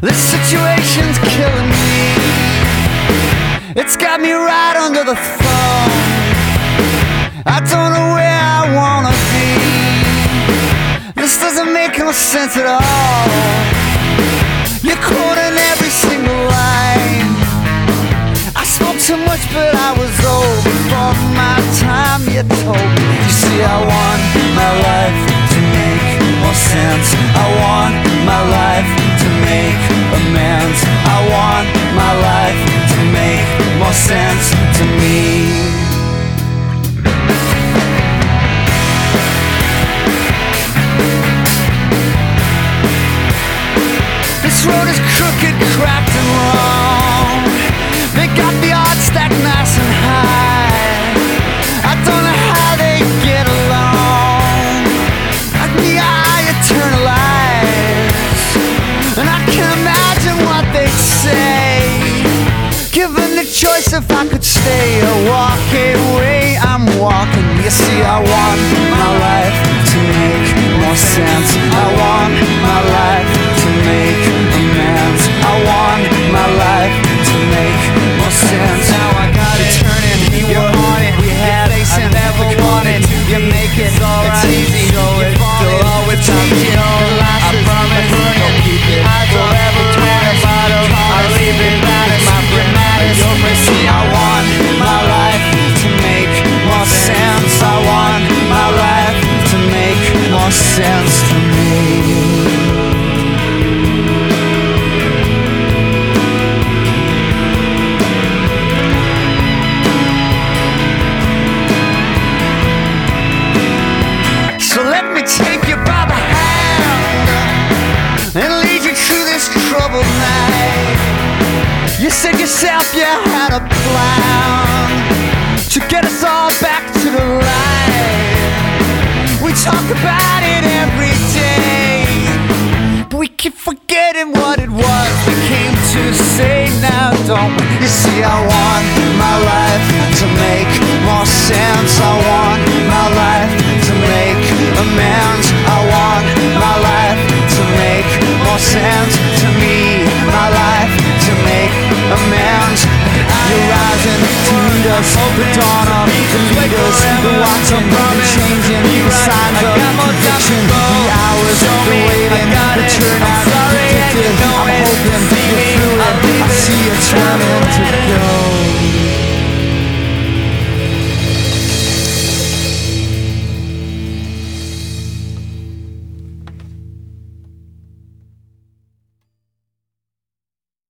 This situation's killing me. It's got me right under the thumb. I don't know where I wanna be. This doesn't make no sense at all. You're quoting every single line. I spoke too much but I was old before my time. You told me. You see, I want my life to make more sense. I want my life to make amends. I want my life to make more sense to me. This road is crooked, cracked and wrong. They got the odds stacked nice and high. I don't know how they get along. Like me, I eternalize, and I can imagine what they'd say. Given the choice if I could stay or walk away, I'm walking. You see, I want my life to make more sense. I want my life to make amends. I want my life to make more sense. Now I got it turning, you're on it. We had it, I never wanted. You make it, it's easy. You fall in, always changing. I promise you'll keep it. I don't ever turn a bottle. I leave it back. My friend, you'll miss me. I want my life to make more sense. I want my life to make more sense to me. So let me take you by the hand and lead you through this troubled night. You said yourself you had a plan to get us all back to the light. We talk about it every day, but we keep forgetting what it was we came to say now, don't we? You see, I want my life to make more sense. I want my life to make amends. I want my life to make more sense to me. My life to make amends. You're rising to meet us, the dawn of the leaders, the watching, the changing, the signs of fiction, the hours, the waiting, the turnout, predicted. I'm hoping you're through it. I see you turning to